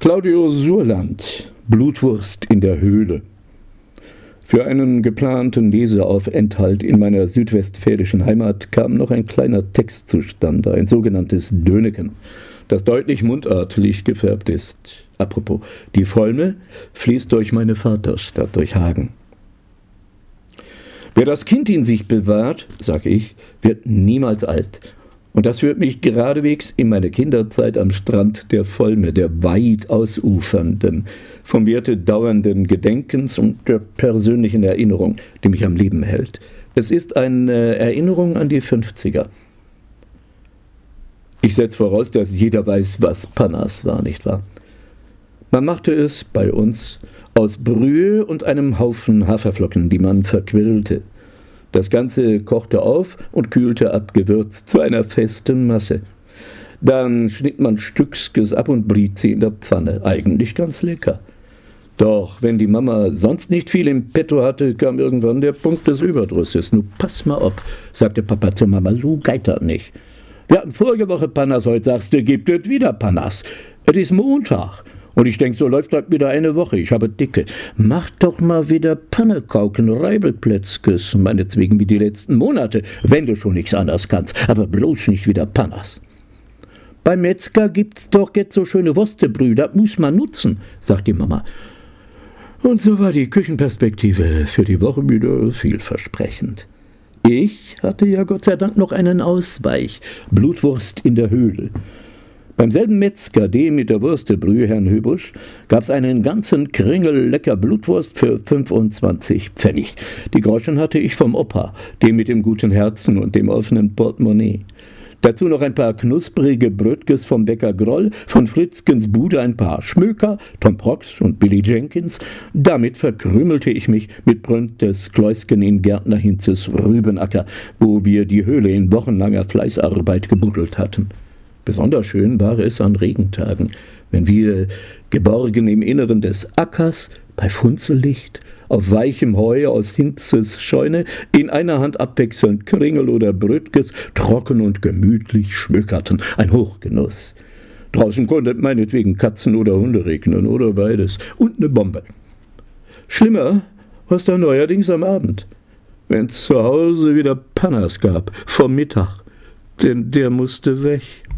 Claudius Suhrland, Blutwurst in der Höhle. Für einen geplanten Leseaufenthalt in meiner südwestfälischen Heimat kam noch ein kleiner Text zustande, ein sogenanntes Döneken, das deutlich mundartlich gefärbt ist. Apropos, die Volme fließt durch meine Vaterstadt, durch Hagen. Wer das Kind in sich bewahrt, sag ich, wird niemals alt. Und das führt mich geradewegs in meine Kinderzeit am Strand der Volme, der weit ausufernden, vom Werte dauernden Gedenkens und der persönlichen Erinnerung, die mich am Leben hält. Es ist eine Erinnerung an die 50er. Ich setze voraus, dass jeder weiß, was Panas war, nicht wahr? Man machte es bei uns aus Brühe und einem Haufen Haferflocken, die man verquirlte. Das Ganze kochte auf und kühlte ab, gewürzt zu einer festen Masse. Dann schnitt man Stückskes ab und briet sie in der Pfanne. Eigentlich ganz lecker. Doch wenn die Mama sonst nicht viel im Petto hatte, kam irgendwann der Punkt des Überdrusses. »Nu, pass mal auf«, sagte Papa zur Mama, »so geht das nicht. Wir hatten vorige Woche Panas, heute sagst du, gibt es wieder Panas. Es ist Montag. Und ich denk, so läuft das wieder eine Woche. Ich habe dicke. Mach doch mal wieder Pannekauken, Reibelplätzkes, meinetwegen wie die letzten Monate, wenn du schon nichts anderes kannst. Aber bloß nicht wieder Panas. Beim Metzger gibt's doch jetzt so schöne Wurstebrühe, das muss man nutzen, sagt die Mama. Und so war die Küchenperspektive für die Woche wieder vielversprechend. Ich hatte ja Gott sei Dank noch einen Ausweich, Blutwurst in der Höhle. Beim selben Metzger, dem mit der Wurstebrühe, Herrn Höbusch, gab's einen ganzen Kringel lecker Blutwurst für 25 Pfennig. Die Groschen hatte ich vom Opa, dem mit dem guten Herzen und dem offenen Portemonnaie. Dazu noch ein paar knusprige Brötges vom Bäcker Groll, von Fritzkens Bude ein paar Schmöker, Tom Prox und Billy Jenkins. Damit verkrümelte ich mich mit Bröntes Kleusken in Gärtner Hinzes Rübenacker, wo wir die Höhle in wochenlanger Fleißarbeit gebuddelt hatten. Besonders schön war es an Regentagen, wenn wir, geborgen im Inneren des Ackers, bei Funzellicht, auf weichem Heu aus Hinzes Scheune, in einer Hand abwechselnd Kringel oder Brötges, trocken und gemütlich schmökerten. Ein Hochgenuss. Draußen konnte meinetwegen Katzen oder Hunde regnen oder beides. Und eine Bombe. Schlimmer war's dann neuerdings am Abend, wenn's zu Hause wieder Panas gab, vom Mittag. Denn der musste weg.